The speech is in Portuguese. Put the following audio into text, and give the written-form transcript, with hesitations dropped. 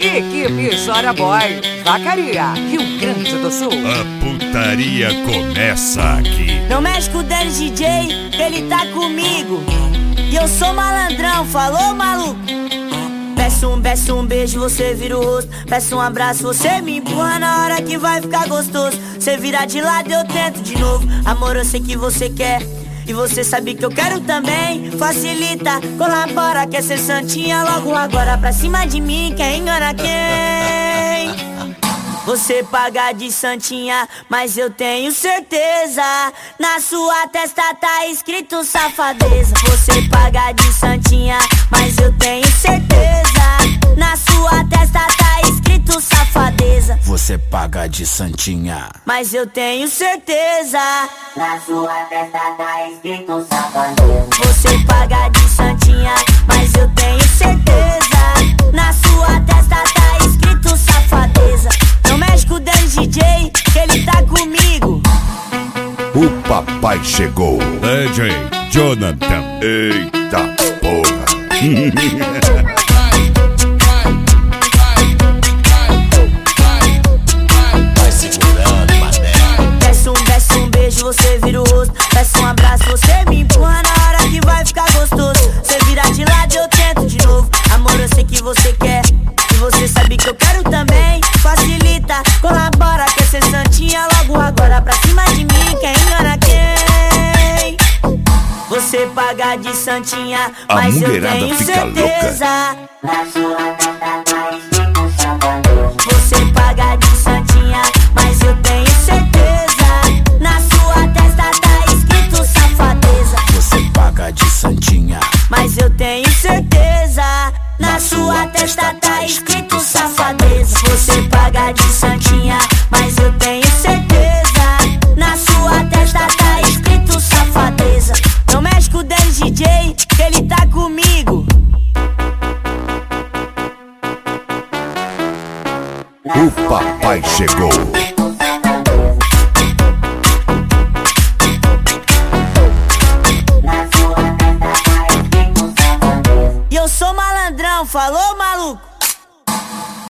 Equipe Sora Boy, Vacaria, Rio Grande do Sul. A putaria começa aqui. Não mexe com o Dennis DJ, ele tá comigo. E eu sou malandrão, falou maluco? Peço um beijo, você vira o rosto. Peço um abraço, você me empurra na hora que vai ficar gostoso. Você vira de lado, eu tento de novo. Amor, eu sei que você quer e você sabe que eu quero também. Facilita, colabora, quer ser santinha logo agora. Pra cima de mim, quem engana quem? Você paga de santinha, mas eu tenho certeza na sua testa tá escrito safadeza. Você paga de santinha, mas eu tenho certeza na sua testa tá escrito safadeza. Você paga de santinha, mas eu tenho certeza na sua testa tá escrito safadeza. Você paga de santinha, mas eu tenho certeza na sua testa tá escrito safadeza. Não mexe com o Dennis DJ, que ele tá comigo. O papai chegou. DJ Jonathan. Eita porra. vai segurando, mané. Peço um beijo, você vira o rosto. Peço um abraço, você me empurra na hora que vai ficar gostoso. Você vira de lado, eu tento de novo. Amor, eu sei que você quer e você sabe que eu quero também. Facilita, colabora, quer ser santinha logo agora. Pra cima de mim, quem engana quem? Você paga de santinha, mas eu tenho certeza na sua testa tá escrito safadeza. Você paga de santinha, mas eu tenho certeza na sua testa tá escrito safadeza. Você paga de santinha, mas eu tenho certeza na sua testa tá escrito safadeza. Você paga de santinha, mas eu tenho certeza na sua testa tá escrito safadeza. Não mexe com o Dennis DJ, que ele tá comigo. O papai chegou. E eu sou malandrão, falou maluco?